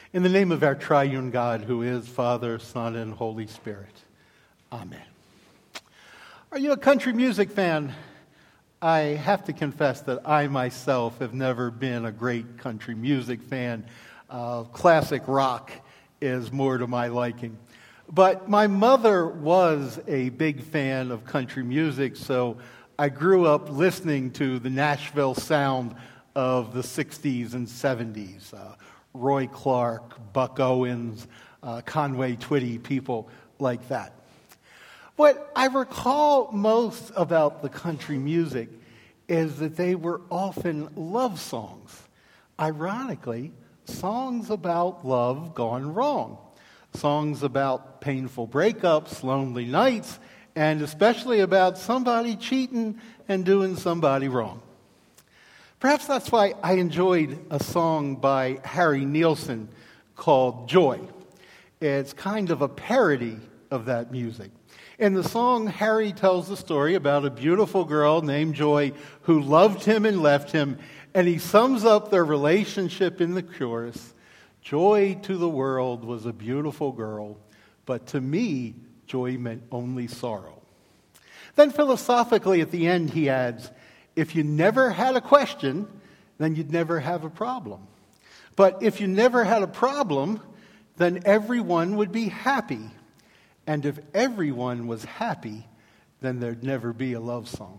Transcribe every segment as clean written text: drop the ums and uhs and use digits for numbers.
In the name of our triune God, who is Father, Son, and Holy Spirit. Amen. Are you a country music fan? I have to confess that I myself have never been a great country music fan. Classic rock is more to my liking. But my mother was a big fan of country music, so I grew up listening to the Nashville sound of the 60s and 70s. Roy Clark, Buck Owens, Conway Twitty, people like that. What I recall most about the country music is that they were often love songs. Ironically, songs about love gone wrong. Songs about painful breakups, lonely nights, and especially about somebody cheating and doing somebody wrong. Perhaps that's why I enjoyed a song by Harry Nilsson called Joy. It's kind of a parody of that music. In the song, Harry tells the story about a beautiful girl named Joy who loved him and left him, and he sums up their relationship in the chorus. Joy to the world was a beautiful girl, but to me, joy meant only sorrow. Then philosophically at the end he adds, if you never had a question, then you'd never have a problem. But if you never had a problem, then everyone would be happy. And if everyone was happy, then there'd never be a love song.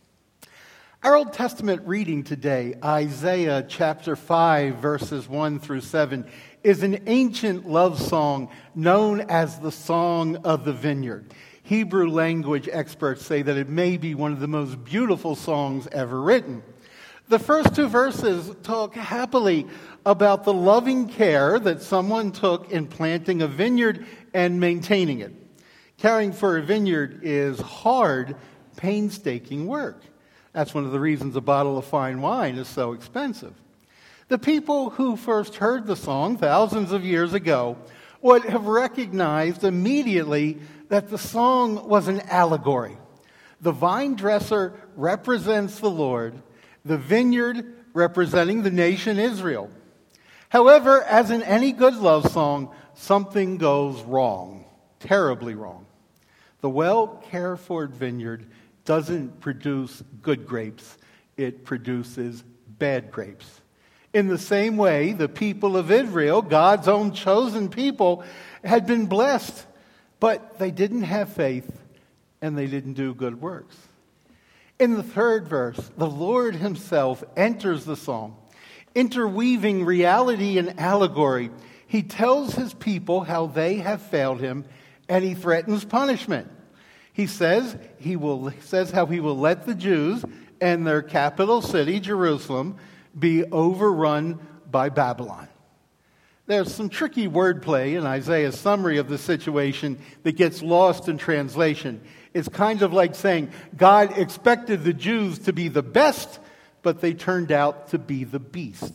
Our Old Testament reading today, Isaiah chapter 5, verses 1 through 7, is an ancient love song known as the Song of the Vineyard. Hebrew language experts say that it may be one of the most beautiful songs ever written. The first two verses talk happily about the loving care that someone took in planting a vineyard and maintaining it. Caring for a vineyard is hard, painstaking work. That's one of the reasons a bottle of fine wine is so expensive. The people who first heard the song thousands of years ago would have recognized immediately that the song was an allegory. The vine dresser represents the Lord, the vineyard representing the nation Israel. However, as in any good love song, something goes wrong, terribly wrong. The well-cared-for vineyard doesn't produce good grapes, it produces bad grapes. In the same way, the people of Israel, God's own chosen people, had been blessed, but they didn't have faith and they didn't do good works. In the third verse, the Lord himself enters the song. Interweaving reality and allegory, he tells his people how they have failed him and he threatens punishment. He says how he will let the Jews and their capital city, Jerusalem, be overrun by Babylon. There's some tricky wordplay in Isaiah's summary of the situation that gets lost in translation. It's kind of like saying God expected the Jews to be the best, but they turned out to be the beast.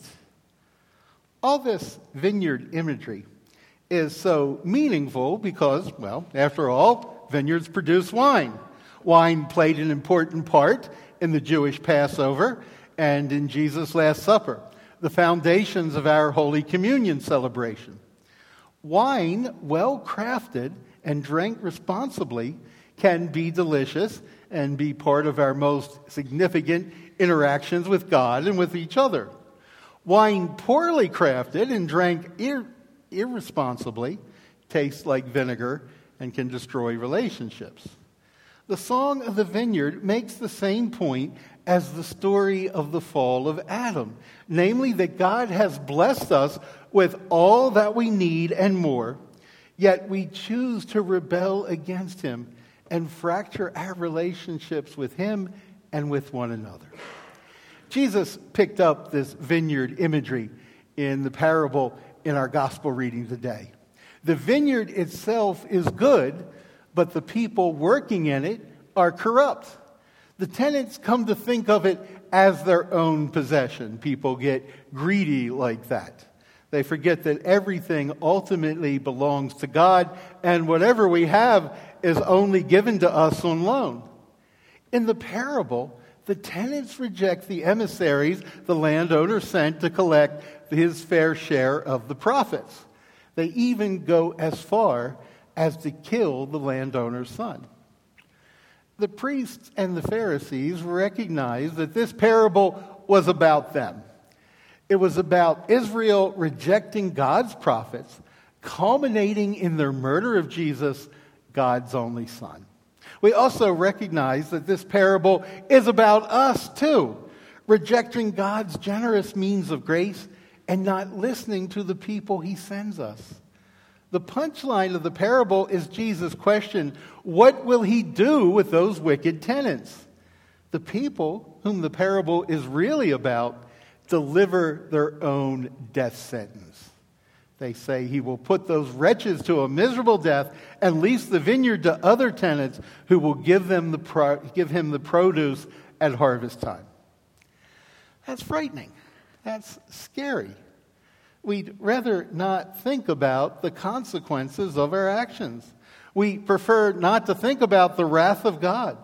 All this vineyard imagery is so meaningful because, well, after all, vineyards produce wine. Wine played an important part in the Jewish Passover and in Jesus' Last Supper, the foundations of our Holy Communion celebration. Wine, well crafted and drank responsibly, can be delicious and be part of our most significant interactions with God and with each other. Wine poorly crafted and drank irresponsibly tastes like vinegar and can destroy relationships. The Song of the Vineyard makes the same point as the story of the fall of Adam, namely that God has blessed us with all that we need and more, yet we choose to rebel against him and fracture our relationships with him and with one another. Jesus picked up this vineyard imagery in the parable in our gospel reading today. The vineyard itself is good, but the people working in it are corrupt. The tenants come to think of it as their own possession. People get greedy like that. They forget that everything ultimately belongs to God, and whatever we have is only given to us on loan. In the parable, the tenants reject the emissaries the landowner sent to collect his fair share of the profits. They even go as far as to kill the landowner's son. The priests and the Pharisees recognized that this parable was about them. It was about Israel rejecting God's prophets, culminating in their murder of Jesus, God's only Son. We also recognize that this parable is about us too, rejecting God's generous means of grace and not listening to the people he sends us. The punchline of the parable is Jesus' question, what will he do with those wicked tenants? The people whom the parable is really about deliver their own death sentence. They say he will put those wretches to a miserable death and lease the vineyard to other tenants who will give him the produce at harvest time. That's frightening. That's scary. We'd rather not think about the consequences of our actions. We prefer not to think about the wrath of God.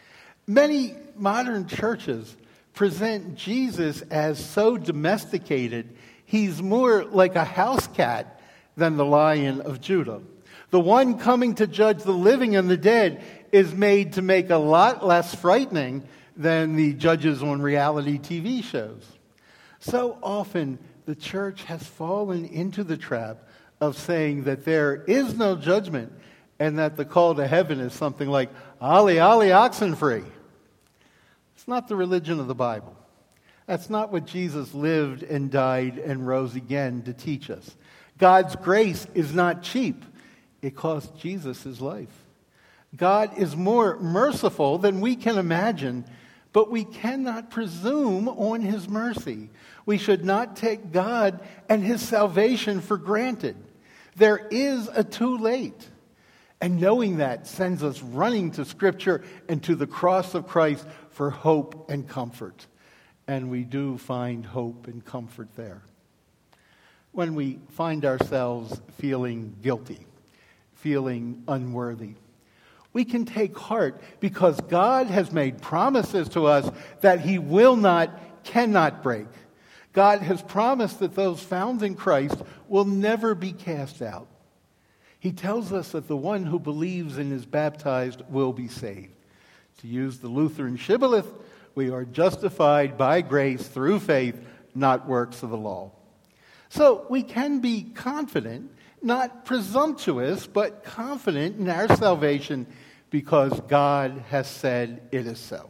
Many modern churches present Jesus as so domesticated, he's more like a house cat than the Lion of Judah. The one coming to judge the living and the dead is made to make a lot less frightening than the judges on reality TV shows. So often, the church has fallen into the trap of saying that there is no judgment and that the call to heaven is something like, "Ollie, ollie, oxen free." It's not the religion of the Bible. That's not what Jesus lived and died and rose again to teach us. God's grace is not cheap. It cost Jesus his life. God is more merciful than we can imagine, but we cannot presume on his mercy. We should not take God and his salvation for granted. There is a too late. And knowing that sends us running to Scripture and to the cross of Christ for hope and comfort. And we do find hope and comfort there. When we find ourselves feeling guilty, feeling unworthy, we can take heart because God has made promises to us that he will not, cannot break. God has promised that those found in Christ will never be cast out. He tells us that the one who believes and is baptized will be saved. To use the Lutheran shibboleth, we are justified by grace through faith, not works of the law. So we can be confident, not presumptuous, but confident in our salvation because God has said it is so.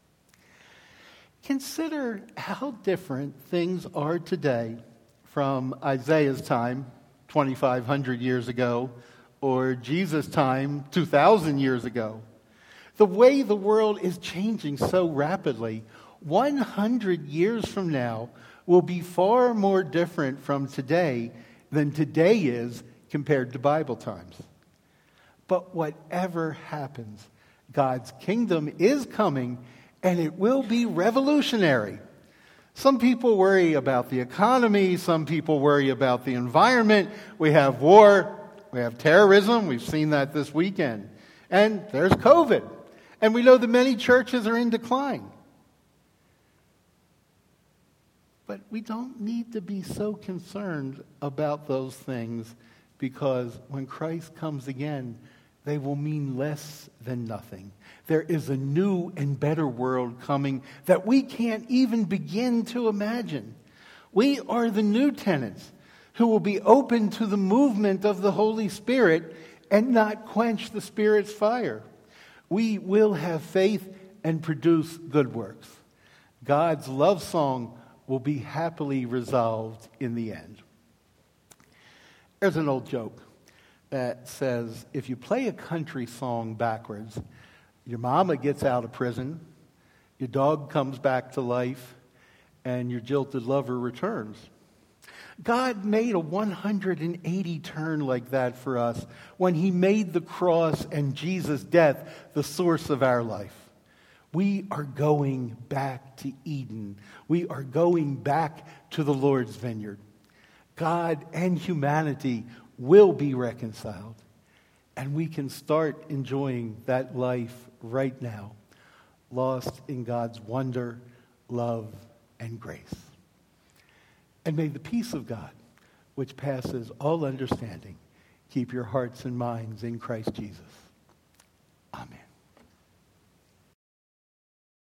Consider how different things are today from Isaiah's time, 2,500 years ago, or Jesus' time, 2,000 years ago. The way the world is changing so rapidly, 100 years from now will be far more different from today than today is compared to Bible times. But whatever happens, God's kingdom is coming, and it will be revolutionary. Some people worry about the economy. Some people worry about the environment. We have war. We have terrorism. We've seen that this weekend. And there's COVID. And we know that many churches are in decline. But we don't need to be so concerned about those things because when Christ comes again, they will mean less than nothing. There is a new and better world coming that we can't even begin to imagine. We are the new tenants who will be open to the movement of the Holy Spirit and not quench the Spirit's fire. We will have faith and produce good works. God's love song will be happily resolved in the end. There's an old joke that says, if you play a country song backwards, your mama gets out of prison, your dog comes back to life, and your jilted lover returns. God made a 180 turn like that for us when he made the cross and Jesus' death the source of our life. We are going back to Eden. We are going back to the Lord's vineyard. God and humanity will be reconciled, and we can start enjoying that life right now. lost in God's wonder, love, and grace. And may the peace of God, which passes all understanding, keep your hearts and minds in Christ Jesus.